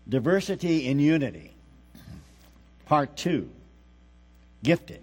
Diversity in Unity, Part 2, Gifted.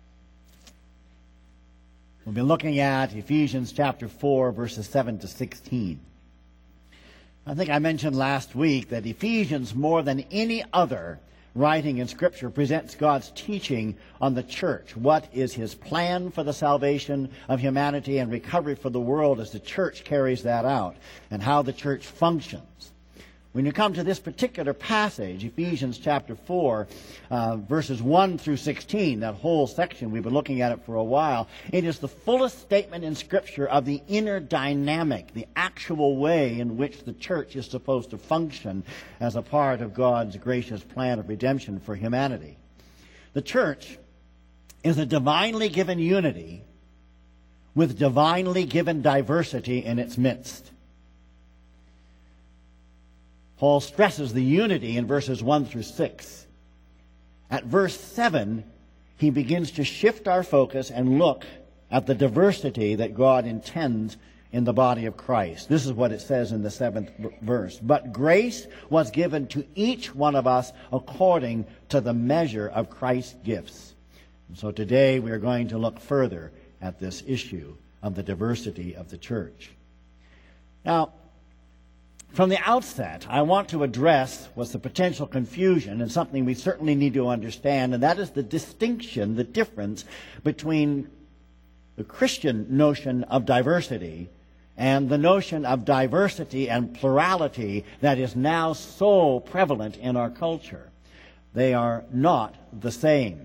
We'll be looking at Ephesians chapter 4, verses 7 to 16. I think I mentioned last week that Ephesians, more than any other writing in Scripture, presents God's teaching on the church. What is His plan for the salvation of humanity and recovery for the world as the church carries that out, and how the church functions. When you come to this particular passage, Ephesians chapter 4, verses 1 through 16, that whole section, we've been looking at it for a while, it is the fullest statement in Scripture of the inner dynamic, the actual way in which the church is supposed to function as a part of God's gracious plan of redemption for humanity. The church is a divinely given unity with divinely given diversity in its midst. Paul stresses the unity in verses 1 through 6. At verse 7, he begins to shift our focus and look at the diversity that God intends in the body of Christ. This is what it says in the 7th verse. But grace was given to each one of us according to the measure of Christ's gifts. And so today we are going to look further at this issue of the diversity of the church. Now, from the outset, I want to address what's the potential confusion and something we certainly need to understand, and that is the distinction, the difference between the Christian notion of diversity and the notion of diversity and plurality that is now so prevalent in our culture. They are not the same.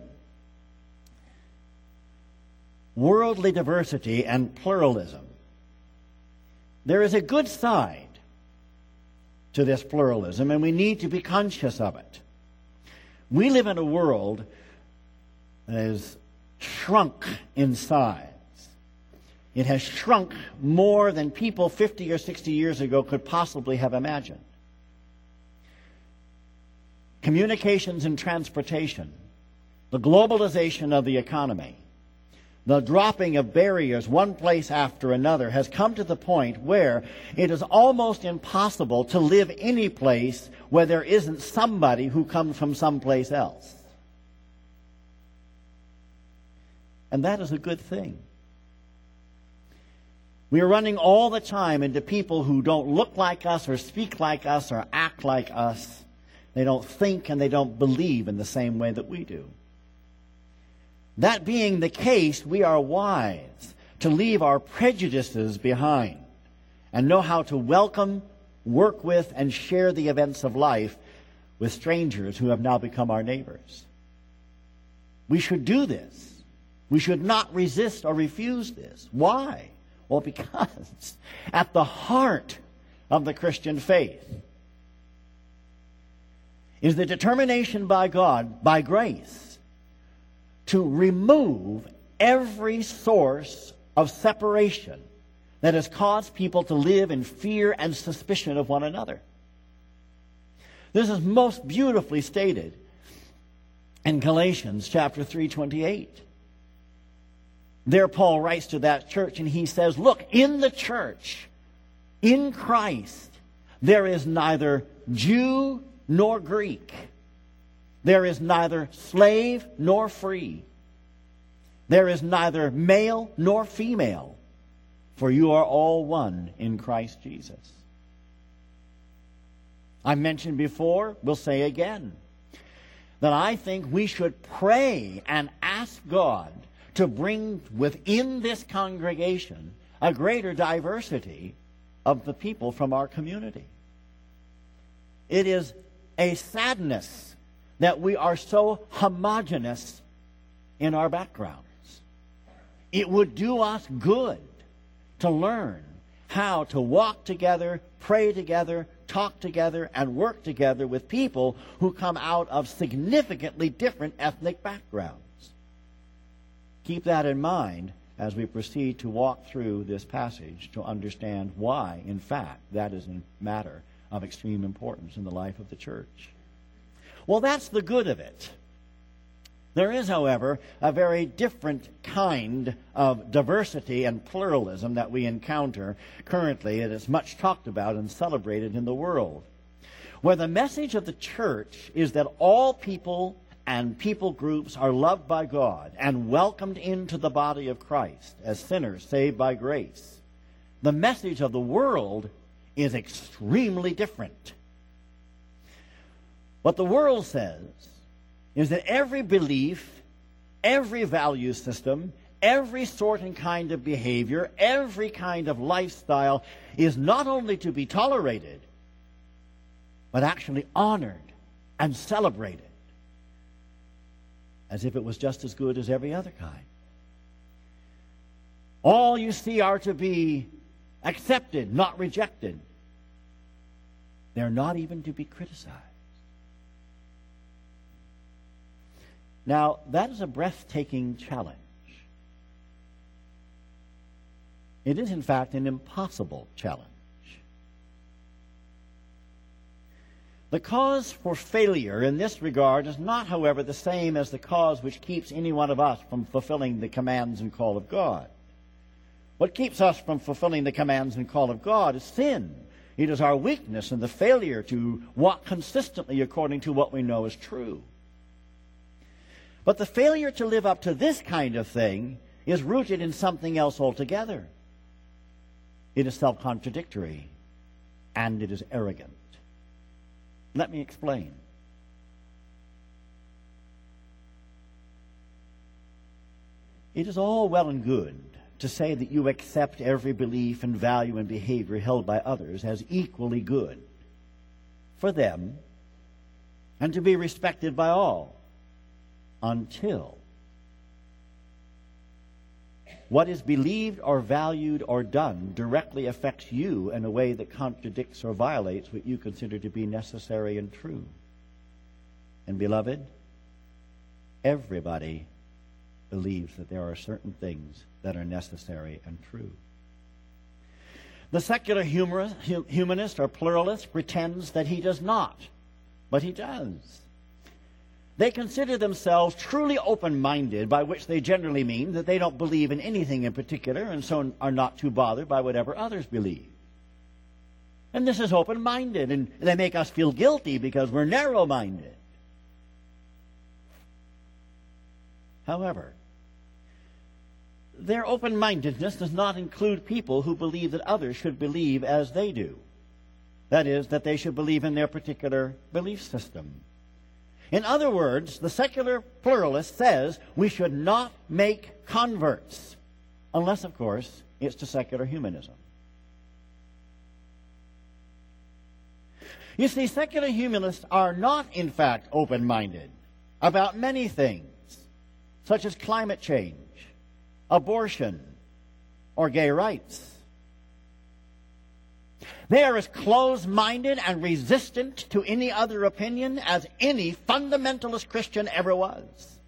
Worldly diversity and pluralism. There is a good side to this pluralism, and we need to be conscious of it. We live in a world that has shrunk in size. It has shrunk more than people 50 or 60 years ago could possibly have imagined. Communications and transportation, the globalization of the economy, the dropping of barriers one place after another has come to the point where it is almost impossible to live any place where there isn't somebody who comes from someplace else. And that is a good thing. We are running all the time into people who don't look like us or speak like us or act like us. They don't think and they don't believe in the same way that we do. That being the case, we are wise to leave our prejudices behind and know how to welcome, work with, and share the events of life with strangers who have now become our neighbors. We should do this. We should not resist or refuse this. Why? Well, because at the heart of the Christian faith is the determination by God, by grace, to remove every source of separation that has caused people to live in fear and suspicion of one another. This is most beautifully stated in Galatians chapter 3:28. There Paul writes to that church and he says, look, in the church, in Christ, there is neither Jew nor Greek. There is neither slave nor free. There is neither male nor female, for you are all one in Christ Jesus. I mentioned before, we'll say again, that I think we should pray and ask God to bring within this congregation a greater diversity of the people from our community. It is a sadness that we are so homogeneous in our backgrounds. It would do us good to learn how to walk together, pray together, talk together, and work together with people who come out of significantly different ethnic backgrounds. Keep that in mind as we proceed to walk through this passage to understand why, in fact, that is a matter of extreme importance in the life of the church. Well, that's the good of it. There is, however, a very different kind of diversity and pluralism that we encounter currently. It is much talked about and celebrated in the world. where the message of the church is that all people and people groups are loved by God and welcomed into the body of Christ as sinners saved by grace, the message of the world is extremely different. What the world says is that every belief, every value system, every sort and kind of behavior, every kind of lifestyle is not only to be tolerated, but actually honored and celebrated as if it was just as good as every other kind. All you see are to be accepted, not rejected. They're not even to be criticized. Now, that is a breathtaking challenge. It is, in fact, an impossible challenge. The cause for failure in this regard is not, however, the same as the cause which keeps any one of us from fulfilling the commands and call of God. What keeps us from fulfilling the commands and call of God is sin. It is our weakness and the failure to walk consistently according to what we know is true. But the failure to live up to this kind of thing is rooted in something else altogether. It is self-contradictory, and it is arrogant. Let me explain. It is all well and good to say that you accept every belief and value and behavior held by others as equally good for them and to be respected by all, until what is believed or valued or done directly affects you in a way that contradicts or violates what you consider to be necessary and true. And beloved, everybody believes that there are certain things that are necessary and true. The secular humanist or pluralist pretends that he does not, but he does. They consider themselves truly open-minded, by which they generally mean that they don't believe in anything in particular and so are not too bothered by whatever others believe. And this is open-minded, and they make us feel guilty because we're narrow-minded. However, their open-mindedness does not include people who believe that others should believe as they do. That is, that they should believe in their particular belief system. In other words, the secular pluralist says we should not make converts, unless, of course, it's to secular humanism. You see, secular humanists are not, in fact, open-minded about many things, such as climate change, abortion, or gay rights. They are as closed-minded and resistant to any other opinion as any fundamentalist Christian ever was.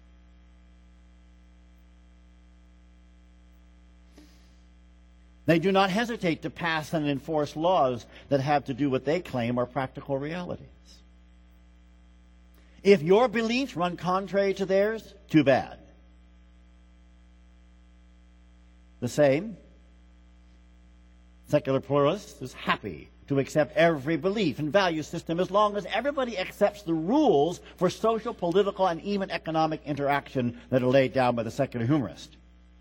They do not hesitate to pass and enforce laws that have to do what they claim are practical realities. If your beliefs run contrary to theirs, too bad. The same, secular pluralist is happy to accept every belief and value system as long as everybody accepts the rules for social, political, and even economic interaction that are laid down by the secular humanist.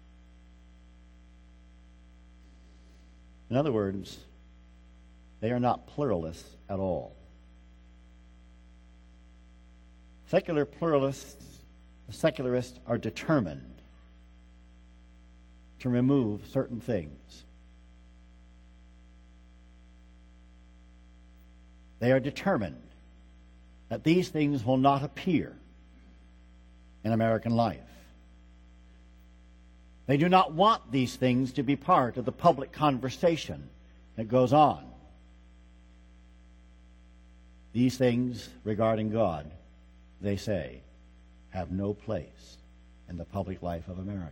In other words, they are not pluralists at all. Secular pluralists, the secularists, are determined to remove certain things. They are determined that these things will not appear in American life. They do not want these things to be part of the public conversation that goes on. These things regarding God, they say, have no place in the public life of America.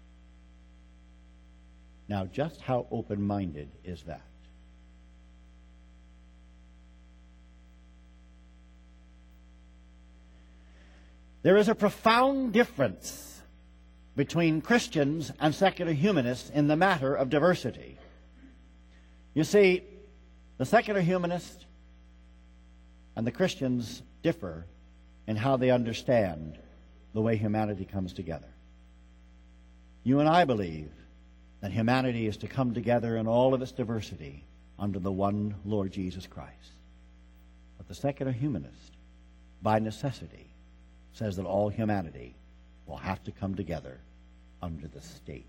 Now, just how open-minded is that? There is a profound difference between Christians and secular humanists in the matter of diversity. You see, the secular humanist And the Christians differ in how they understand the way humanity comes together. You and I believe that humanity is to come together in all of its diversity under the one Lord Jesus Christ. But the secular humanist, by necessity, says that all humanity will have to come together under the state.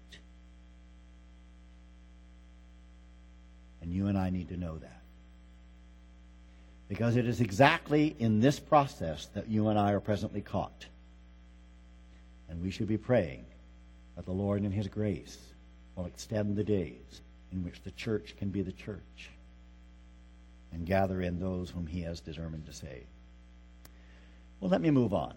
And you and I need to know that. Because it is exactly in this process that you and I are presently caught. And we should be praying that the Lord in His grace will extend the days in which the church can be the church and gather in those whom He has determined to save. Well, let me move on.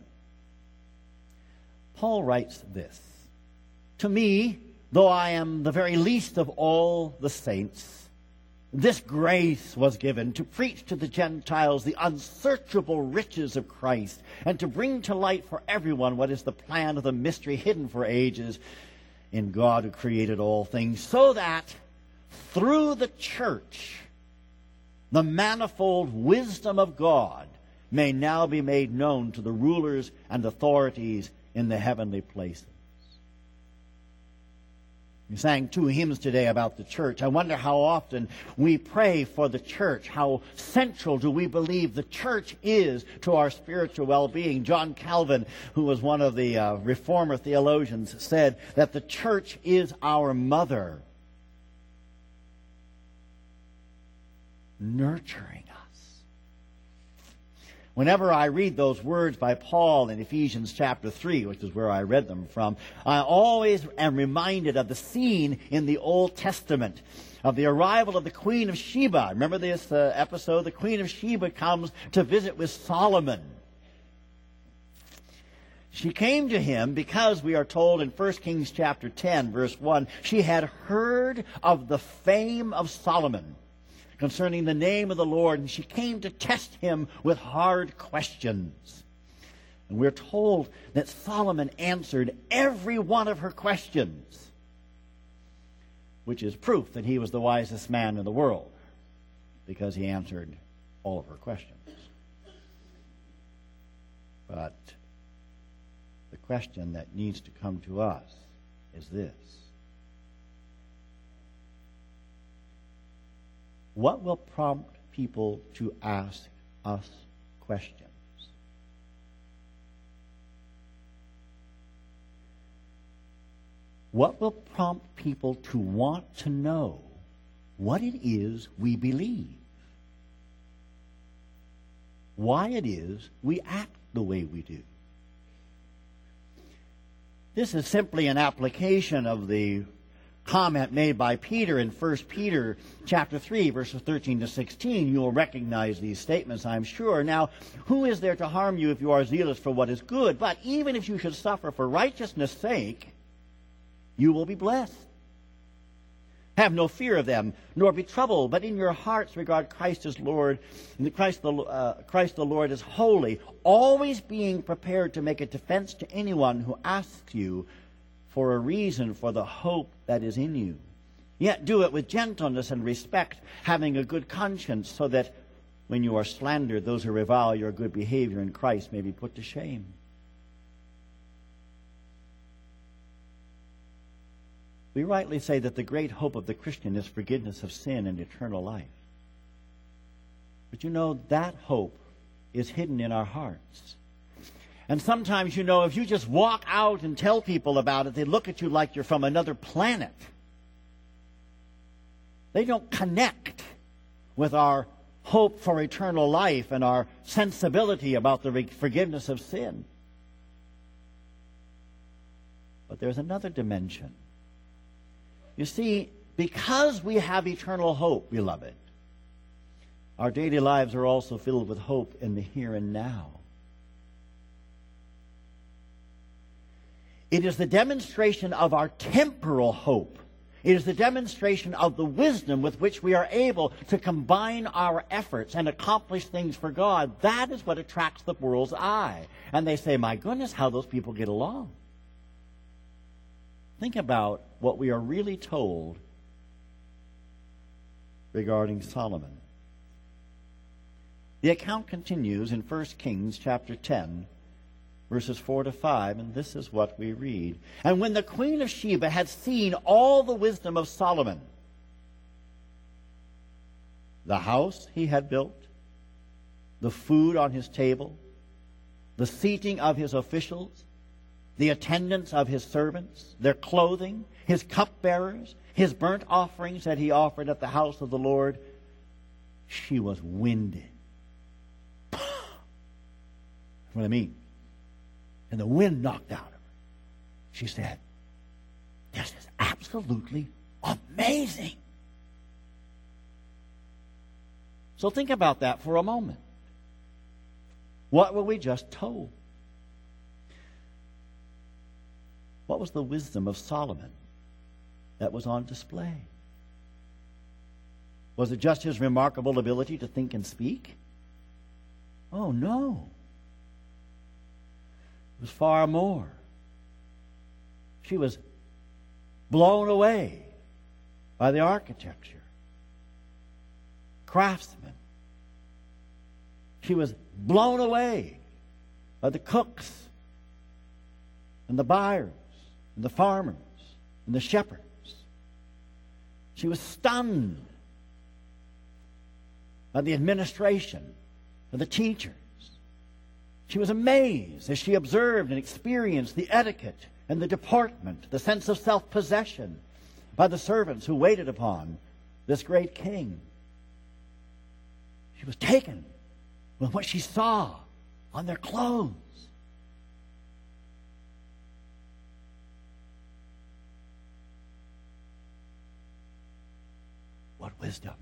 Paul writes this: "To me, though I am the very least of all the saints, this grace was given to preach to the Gentiles the unsearchable riches of Christ, and to bring to light for everyone what is the plan of the mystery hidden for ages in God who created all things, so that through the church the manifold wisdom of God may now be made known to the rulers and authorities in the heavenly places." We sang 2 hymns today about the church. I wonder how often we pray for the church. How central do we believe the church is to our spiritual well-being? John Calvin, who was one of the Reformer theologians, said that the church is our mother, nurturing us. Whenever I read those words by Paul in Ephesians chapter 3, which is where I read them from, I always am reminded of the scene in the Old Testament of the arrival of the Queen of Sheba. Remember this episode? The Queen of Sheba comes to visit with Solomon. She came to him because, we are told in 1 Kings chapter 10, verse 1, she had heard of the fame of Solomon concerning the name of the Lord, and she came to test him with hard questions. And we're told that Solomon answered every one of her questions, which is proof that he was the wisest man in the world, because he answered all of her questions. But the question that needs to come to us is this: what will prompt people to ask us questions? What will prompt people to want to know what it is we believe? Why it is we act the way we do? This is simply an application of the comment made by Peter in 1 Peter chapter 3, verses 13 to 16. You will recognize these statements, I'm sure. "Now, who is there to harm you if you are zealous for what is good? But even if you should suffer for righteousness' sake, you will be blessed. Have no fear of them, nor be troubled, but in your hearts regard Christ as Lord, and Christ the Lord as holy, always being prepared to make a defense to anyone who asks you for a reason for the hope that is in you. Yet do it with gentleness and respect, having a good conscience, so that when you are slandered, those who revile your good behavior in Christ may be put to shame." We rightly say that the great hope of the Christian is forgiveness of sin and eternal life. But you know, that hope is hidden in our hearts. And sometimes, you know, if you just walk out and tell people about it, they look at you like you're from another planet. They don't connect with our hope for eternal life and our sensibility about the forgiveness of sin. But there's another dimension. You see, because we have eternal hope, beloved, our daily lives are also filled with hope in the here and now. It is the demonstration of our temporal hope. It is the demonstration of the wisdom with which we are able to combine our efforts and accomplish things for God. That is what attracts the world's eye. And they say, my goodness, how those people get along. Think about what we are really told regarding Solomon. The account continues in 1 Kings chapter 10, verses 4 to 5, and this is what we read. And when the queen of Sheba had seen all the wisdom of Solomon, the house he had built, the food on his table, the seating of his officials, the attendance of his servants, their clothing, his cupbearers, his burnt offerings that he offered at the house of the Lord, she was winded. That's what I mean. And the wind knocked out of her. She said, "This is absolutely amazing." So think about that for a moment. What were we just told? What was the wisdom of Solomon that was on display? Was it just his remarkable ability to think and speak? Oh, no. It was far more. She was blown away by the architecture, craftsmen. She was blown away by the cooks and the buyers and the farmers and the shepherds. She was stunned by the administration, by the teachers. She was amazed as she observed and experienced the etiquette and the deportment, the sense of self-possession by the servants who waited upon this great king. She was taken with what she saw on their clothes. What wisdom!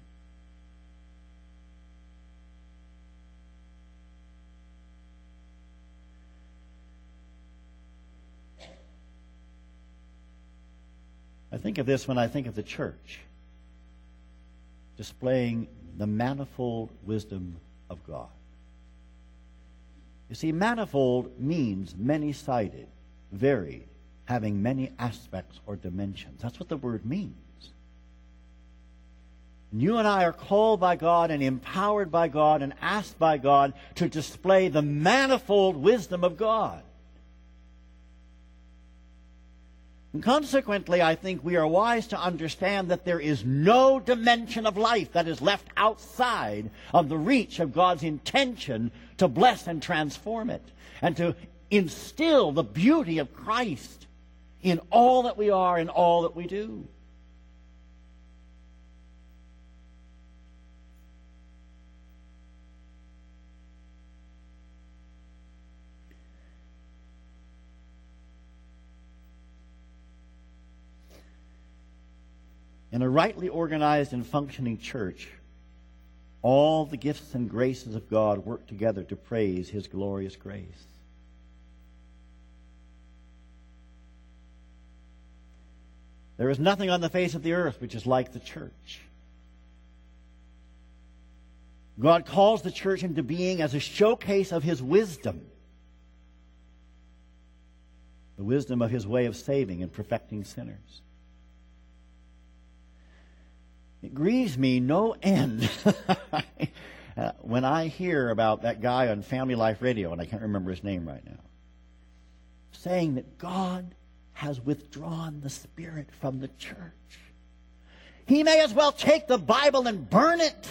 I think of this when I think of the church displaying the manifold wisdom of God. You see, manifold means many-sided, varied, having many aspects or dimensions. That's what the word means. And you and I are called by God and empowered by God and asked by God to display the manifold wisdom of God. And consequently, I think we are wise to understand that there is no dimension of life that is left outside of the reach of God's intention to bless and transform it, and to instill the beauty of Christ in all that we are and all that we do. In a rightly organized and functioning church, all the gifts and graces of God work together to praise His glorious grace. There is nothing on the face of the earth which is like the church. God calls the church into being as a showcase of His wisdom, the wisdom of His way of saving and perfecting sinners. It grieves me no end when I hear about that guy on Family Life Radio, and I can't remember his name right now, saying that God has withdrawn the Spirit from the church. He may as well take the Bible and burn it.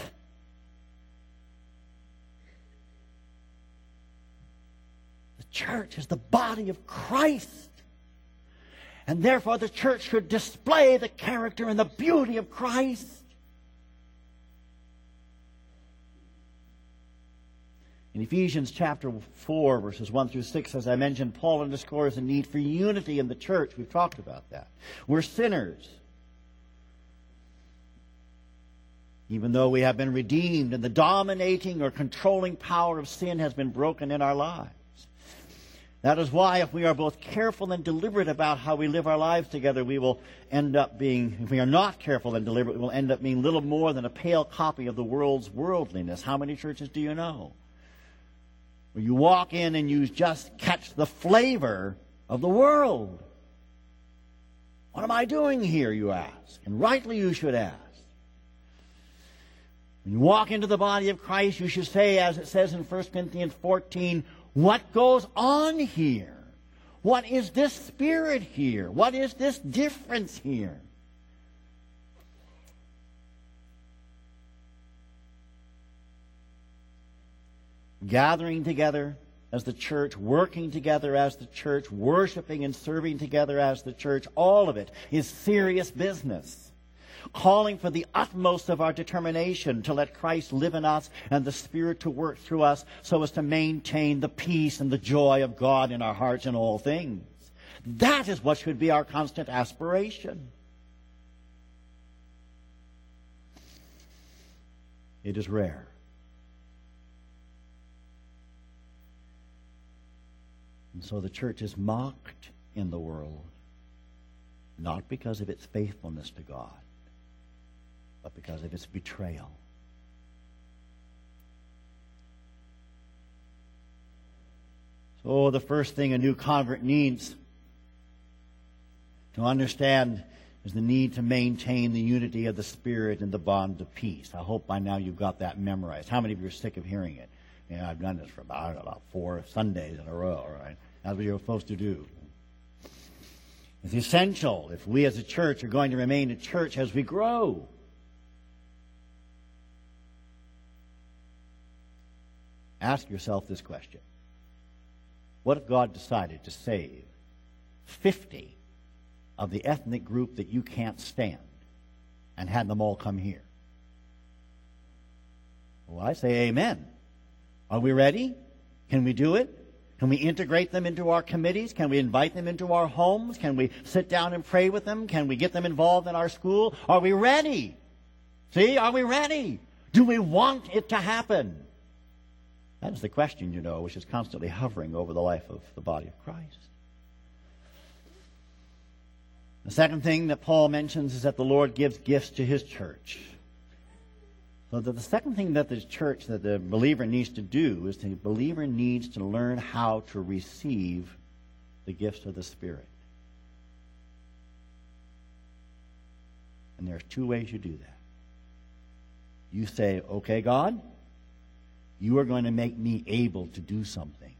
The church is the body of Christ. And therefore the church should display the character and the beauty of Christ. In Ephesians chapter 4, verses 1 through 6, as I mentioned, Paul underscores the need for unity in the church. We've talked about that. We're sinners. Even though we have been redeemed and the dominating or controlling power of sin has been broken in our lives. That is why if we are both careful and deliberate about how we live our lives together, we will end up being, if we are not careful and deliberate, we will end up being little more than a pale copy of the world's worldliness. How many churches do you know? Where you walk in and you just catch the flavor of the world. What am I doing here, you ask? And rightly you should ask. When you walk into the body of Christ, you should say, as it says in 1 Corinthians 14, what goes on here? What is this spirit here? What is this difference here? Gathering together as the church, working together as the church, worshiping and serving together as the church, all of it is serious business. Calling for the utmost of our determination to let Christ live in us and the Spirit to work through us so as to maintain the peace and the joy of God in our hearts in all things. That is what should be our constant aspiration. It is rare. And so the church is mocked in the world, not because of its faithfulness to God, but because of its betrayal. So the first thing a new convert needs to understand is the need to maintain the unity of the Spirit and the bond of peace. I hope by now you've got that memorized. How many of you are sick of hearing it? Yeah, I've done this for about 4 Sundays in a row, right? That's what you're supposed to do. It's essential if we as a church are going to remain a church as we grow. Ask yourself this question. What if God decided to save 50 of the ethnic group that you can't stand and had them all come here? Well, I say amen. Are we ready? Can we do it? Can we integrate them into our committees? Can we invite them into our homes? Can we sit down and pray with them? Can we get them involved in our school? Are we ready? See, are we ready? Do we want it to happen? That is the question, which is constantly hovering over the life of the body of Christ. The second thing that Paul mentions is that the Lord gives gifts to his church. So the second thing that the church, that the believer needs to do, is the believer needs to learn how to receive the gifts of the Spirit. And there's 2 ways you do that. You say, okay, God, you are going to make me able to do something.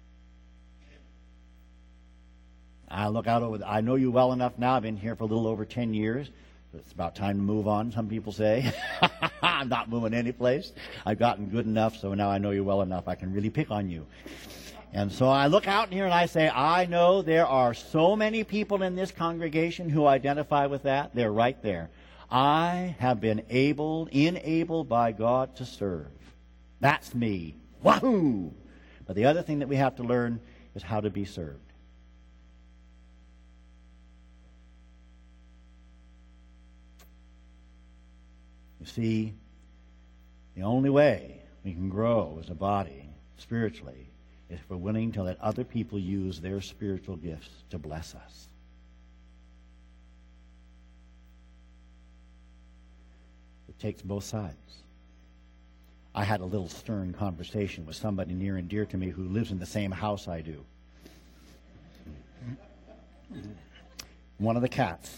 I know you well enough now. I've been here for a little over 10 years. It's about time to move on, some people say. I'm not moving any place. I've gotten good enough, so now I know you well enough. I can really pick on you. And so I look out here and I say, I know there are so many people in this congregation who identify with that. They're right there. I have been enabled by God to serve. That's me. Wahoo! But the other thing that we have to learn is how to be served. You see, the only way we can grow as a body spiritually is if we're willing to let other people use their spiritual gifts to bless us. It takes both sides. I had a little stern conversation with somebody near and dear to me who lives in the same house I do. One of the cats.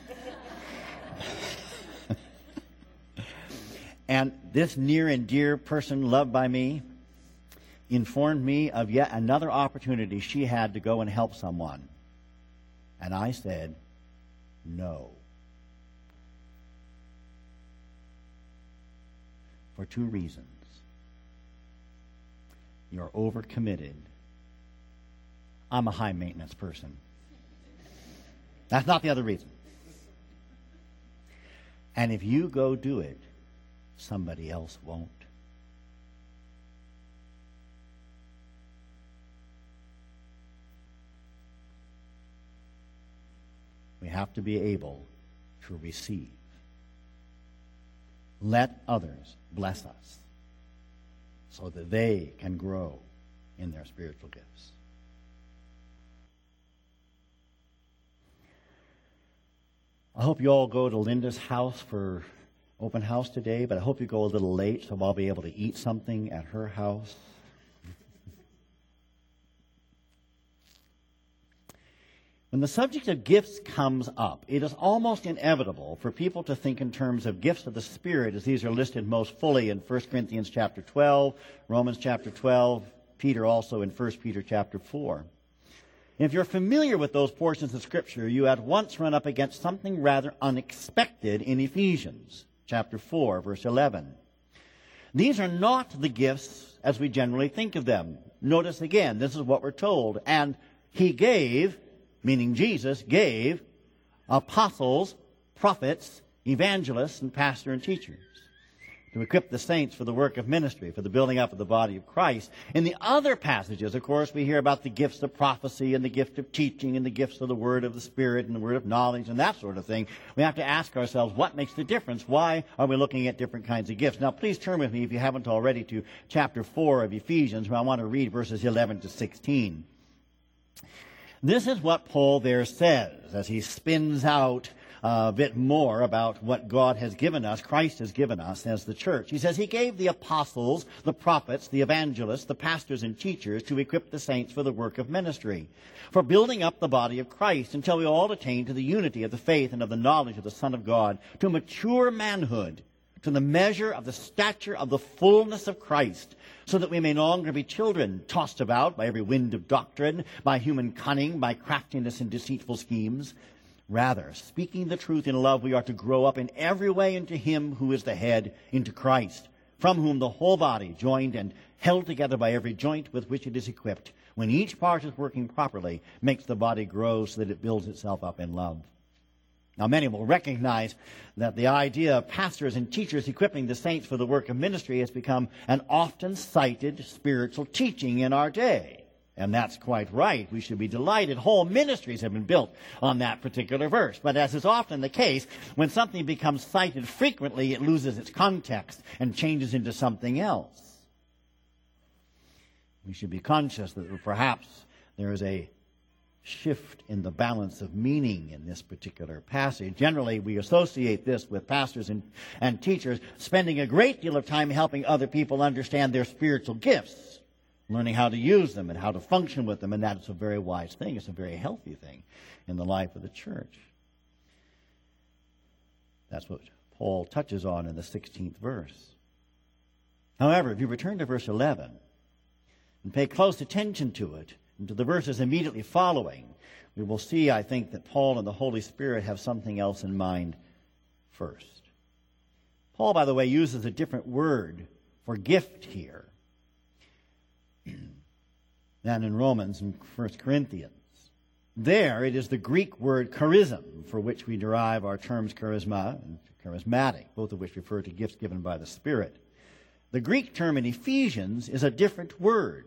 And this near and dear person loved by me informed me of yet another opportunity she had to go and help someone. And I said, no. For 2 reasons. You're overcommitted. I'm a high maintenance person. That's not the other reason. And if you go do it, somebody else won't. We have to be able to receive. Let others bless us so that they can grow in their spiritual gifts. I hope you all go to Linda's house for open house today, but I hope you go a little late so I'll be able to eat something at her house. When the subject of gifts comes up, it is almost inevitable for people to think in terms of gifts of the Spirit, as these are listed most fully in 1 Corinthians chapter 12, Romans chapter 12, Peter also in 1 Peter chapter 4. If you're familiar with those portions of Scripture, you at once run up against something rather unexpected in Ephesians chapter 4, verse 11. These are not the gifts as we generally think of them. Notice again, this is what we're told. And he gave, meaning Jesus gave, apostles, prophets, evangelists, and pastors and teachers to equip the saints for the work of ministry, for the building up of the body of Christ. In the other passages, of course, we hear about the gifts of prophecy and the gift of teaching and the gifts of the word of the Spirit and the word of knowledge and that sort of thing. We have to ask ourselves, what makes the difference? Why are we looking at different kinds of gifts? Now, please turn with me, if you haven't already, to chapter 4 of Ephesians, where I want to read verses 11 to 16. This is what Paul there says as he spins out a bit more about what God has given us, Christ has given us as the church. He says he gave the apostles, the prophets, the evangelists, the pastors and teachers to equip the saints for the work of ministry, for building up the body of Christ until we all attain to the unity of the faith and of the knowledge of the Son of God, to mature manhood, to the measure of the stature of the fullness of Christ, so that we may no longer be children, tossed about by every wind of doctrine, by human cunning, by craftiness and deceitful schemes. Rather, speaking the truth in love, we are to grow up in every way into him who is the head, into Christ, from whom the whole body, joined and held together by every joint with which it is equipped, when each part is working properly, makes the body grow so that it builds itself up in love. Now, many will recognize that the idea of pastors and teachers equipping the saints for the work of ministry has become an often cited spiritual teaching in our day. And that's quite right. We should be delighted. Whole ministries have been built on that particular verse. But as is often the case, when something becomes cited frequently, it loses its context and changes into something else. We should be conscious that perhaps there is a shift in the balance of meaning in this particular passage. Generally, we associate this with pastors and teachers spending a great deal of time helping other people understand their spiritual gifts, learning how to use them and how to function with them, and that is a very wise thing. It's a very healthy thing in the life of the church. That's what Paul touches on in the 16th verse. However, if you return to verse 11 and pay close attention to it, and to the verses immediately following, we will see, I think, that Paul and the Holy Spirit have something else in mind first. Paul, by the way, uses a different word for gift here than in Romans and 1 Corinthians. There, it is the Greek word charism, for which we derive our terms charisma and charismatic, both of which refer to gifts given by the Spirit. The Greek term in Ephesians is a different word.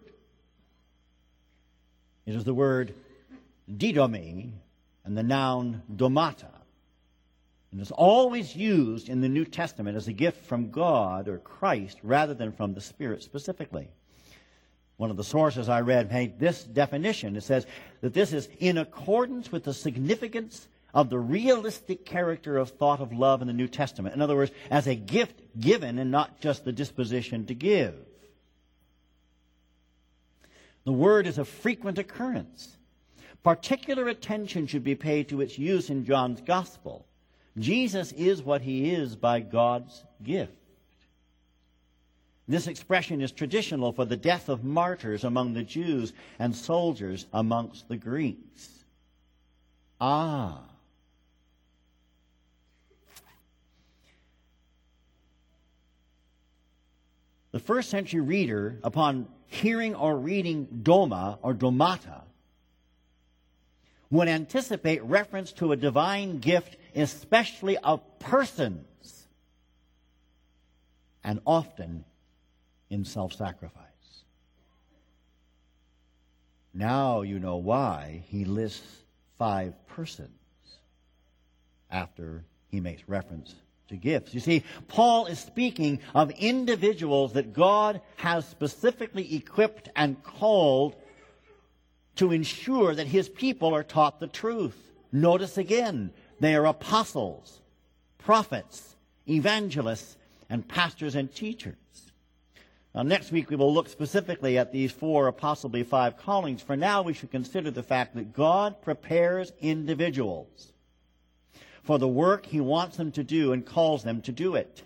It is the word didomi and the noun domata. And it's always used in the New Testament as a gift from God or Christ rather than from the Spirit specifically. One of the sources I read made this definition. It says that this is in accordance with the significance of the realistic character of thought of love in the New Testament. In other words, as a gift given and not just the disposition to give. The word is a frequent occurrence. Particular attention should be paid to its use in John's Gospel. Jesus is what he is by God's gift. This expression is traditional for the death of martyrs among the Jews and soldiers amongst the Greeks. The first century reader, upon hearing or reading doma or domata, would anticipate reference to a divine gift, especially of persons, and often in self-sacrifice. Now you know why he lists 5 persons after he makes reference to gifts. You see, Paul is speaking of individuals that God has specifically equipped and called to ensure that his people are taught the truth. Notice again, they are apostles, prophets, evangelists, and pastors and teachers. Now, next week we will look specifically at these 4 or possibly 5 callings. For now, we should consider the fact that God prepares individuals for the work He wants them to do and calls them to do it.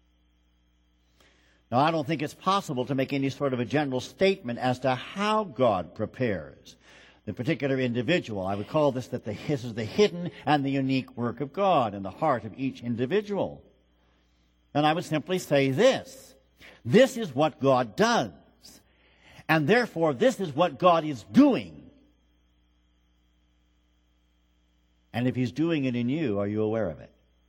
Now, I don't think it's possible to make any sort of a general statement as to how God prepares the particular individual. I would call this that this is the hidden and the unique work of God in the heart of each individual. And I would simply say this. This is what God does. And therefore, this is what God is doing. And if He's doing it in you, are you aware of it?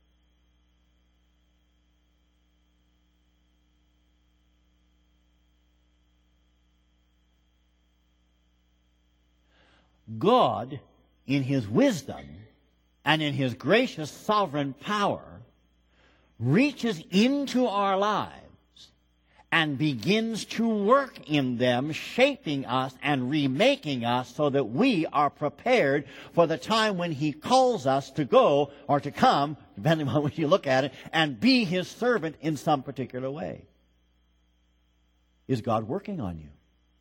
God, in His wisdom and in His gracious sovereign power, reaches into our lives and begins to work in them, shaping us and remaking us so that we are prepared for the time when He calls us to go or to come, depending on what you look at it, and be His servant in some particular way. Is God working on you?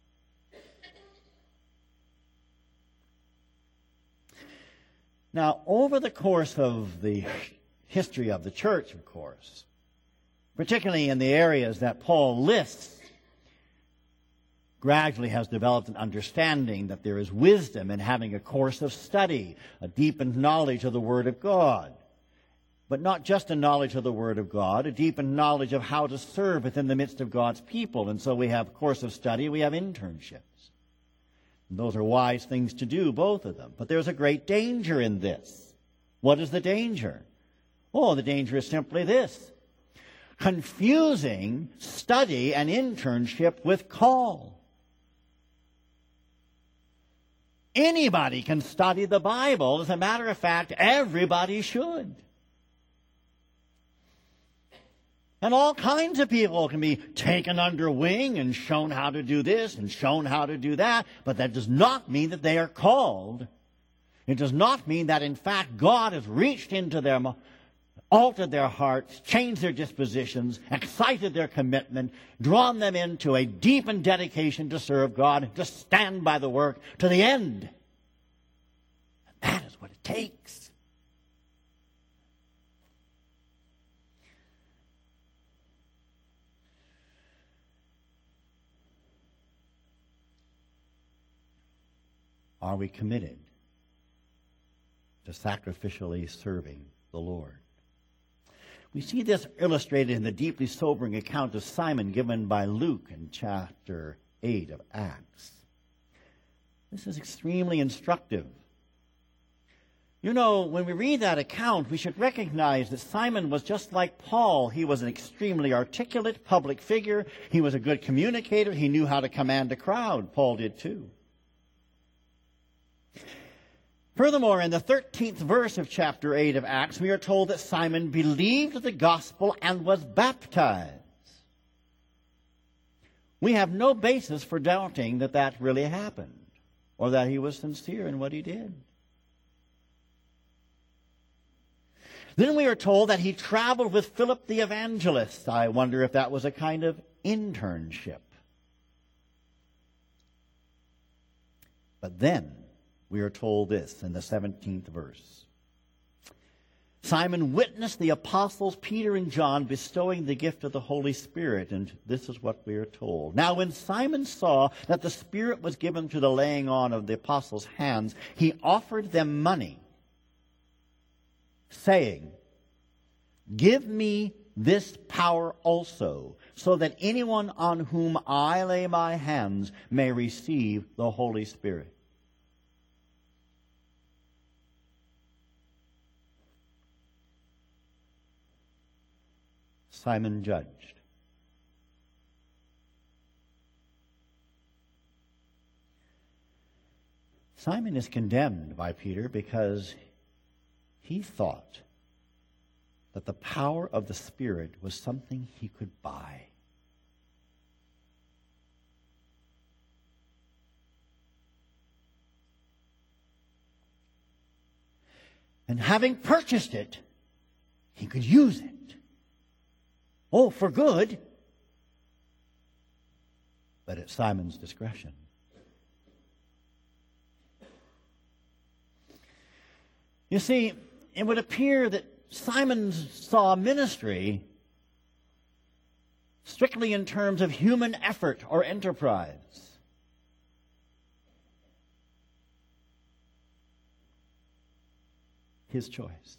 Now, over the course of the history of the church, of course, particularly in the areas that Paul lists, gradually has developed an understanding that there is wisdom in having a course of study, a deepened knowledge of the Word of God. But not just a knowledge of the Word of God, a deepened knowledge of how to serve within the midst of God's people. And so we have a course of study, we have internships. And those are wise things to do, both of them. But there's a great danger in this. What is the danger? Oh, the danger is simply this: confusing study and internship with call. Anybody can study the Bible. As a matter of fact, everybody should. And all kinds of people can be taken under wing and shown how to do this and shown how to do that, but that does not mean that they are called. It does not mean that, in fact, God has reached into them, altered their hearts, changed their dispositions, excited their commitment, drawn them into a deepened dedication to serve God, to stand by the work to the end. And that is what it takes. Are we committed to sacrificially serving the Lord? We see this illustrated in the deeply sobering account of Simon given by Luke in chapter 8 of Acts. This is extremely instructive. You know, when we read that account, we should recognize that Simon was just like Paul. He was an extremely articulate public figure. He was a good communicator. He knew how to command a crowd. Paul did too. Furthermore, in the 13th verse of chapter 8 of Acts, we are told that Simon believed the gospel and was baptized. We have no basis for doubting that that really happened, or that he was sincere in what he did. Then we are told that he traveled with Philip the evangelist. I wonder if that was a kind of internship. But then we are told this in the 17th verse. Simon witnessed the apostles Peter and John bestowing the gift of the Holy Spirit, and this is what we are told. Now when Simon saw that the Spirit was given to the laying on of the apostles' hands, he offered them money, saying, "Give me this power also, so that anyone on whom I lay my hands may receive the Holy Spirit." Simon judged. Simon is condemned by Peter because he thought that the power of the Spirit was something he could buy. And having purchased it, he could use it. Oh, for good. but at Simon's discretion. You see, it would appear that Simon saw ministry strictly in terms of human effort or enterprise. His choice.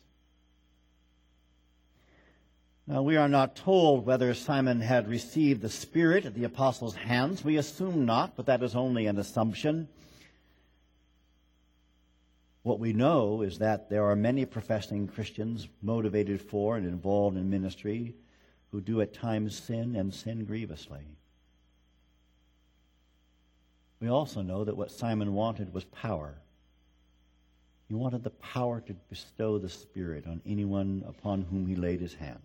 Now, we are not told whether Simon had received the Spirit at the apostles' hands. We assume not, but that is only an assumption. What we know is that there are many professing Christians motivated for and involved in ministry who do at times sin and sin grievously. We also know that what Simon wanted was power. He wanted the power to bestow the Spirit on anyone upon whom he laid his hands.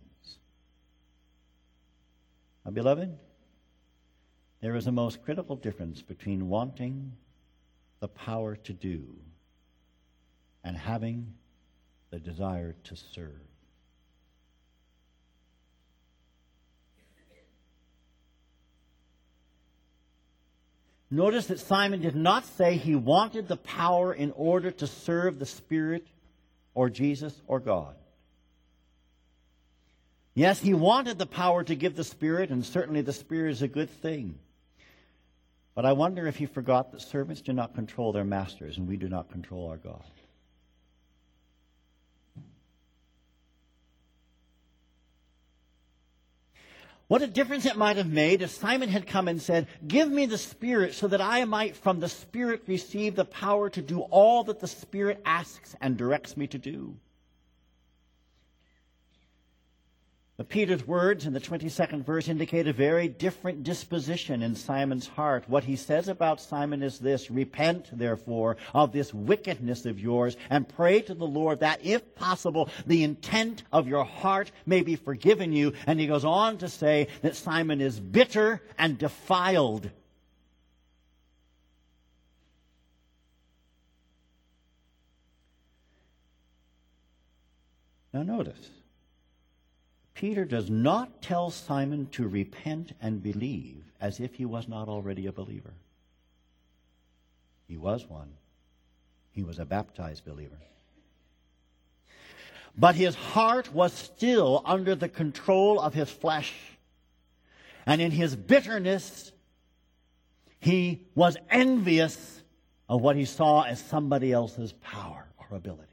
Now, beloved, there is a most critical difference between wanting the power to do and having the desire to serve. Notice that Simon did not say he wanted the power in order to serve the Spirit or Jesus or God. Yes, he wanted the power to give the Spirit, and certainly the Spirit is a good thing. But I wonder if he forgot that servants do not control their masters, and we do not control our God. What a difference it might have made if Simon had come and said, "Give me the Spirit so that I might from the Spirit receive the power to do all that the Spirit asks and directs me to do." But Peter's words in the 22nd verse indicate a very different disposition in Simon's heart. What he says about Simon is this: "Repent, therefore, of this wickedness of yours, and pray to the Lord that, if possible, the intent of your heart may be forgiven you." And he goes on to say that Simon is bitter and defiled. Now notice, Peter does not tell Simon to repent and believe as if he was not already a believer. He was one. He was a baptized believer. But his heart was still under the control of his flesh. And in his bitterness, he was envious of what he saw as somebody else's power or ability.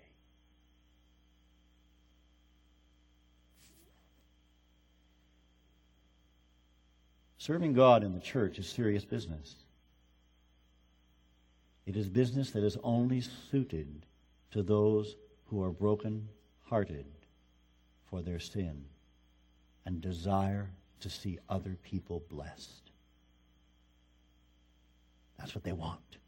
Serving God in the church is serious business. It is business that is only suited to those who are broken-hearted for their sin and desire to see other people blessed. That's what they want.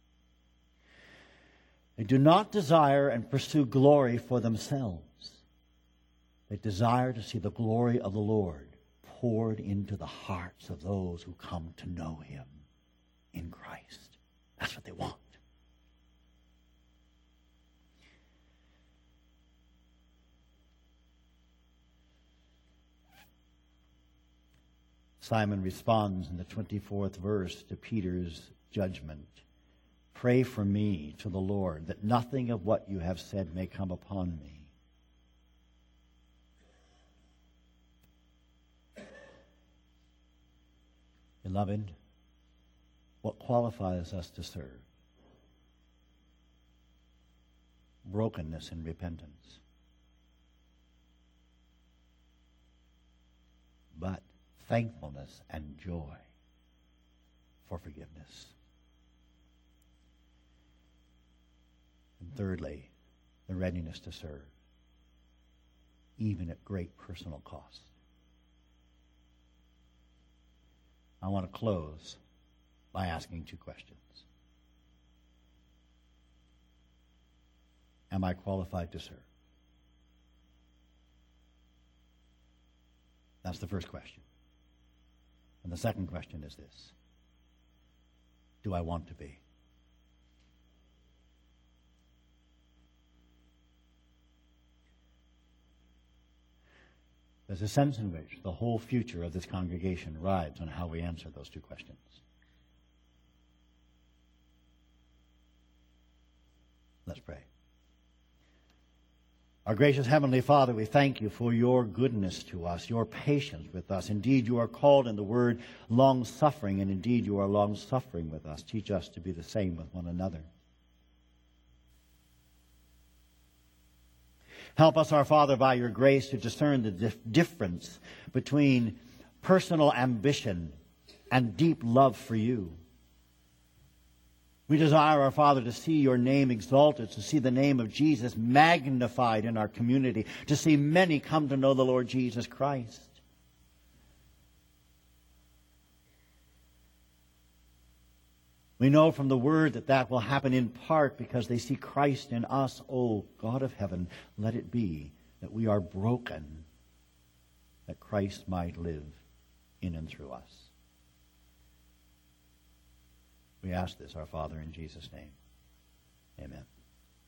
They do not desire and pursue glory for themselves. They desire to see the glory of the Lord poured into the hearts of those who come to know him in Christ. That's what they want. Simon responds in the 24th verse to Peter's judgment. "Pray for me to the Lord, that nothing of what you have said may come upon me." Beloved, what qualifies us to serve? Brokenness and repentance. But thankfulness and joy for forgiveness. And thirdly, the readiness to serve, even at great personal cost. I want to close by asking two questions. Am I qualified to serve? That's the first question. And the second question is this: do I want to be? There's a sense in which the whole future of this congregation rides on how we answer those two questions. Let's pray. Our gracious Heavenly Father, we thank you for your goodness to us, your patience with us. Indeed, you are called in the word long-suffering, and indeed you are long-suffering with us. Teach us to be the same with one another. Help us, our Father, by your grace to discern the difference between personal ambition and deep love for you. We desire, our Father, to see your name exalted, to see the name of Jesus magnified in our community, to see many come to know the Lord Jesus Christ. We know from the Word that that will happen in part because they see Christ in us. O God of heaven, let it be that we are broken, that Christ might live in and through us. We ask this, our Father, in Jesus' name. Amen.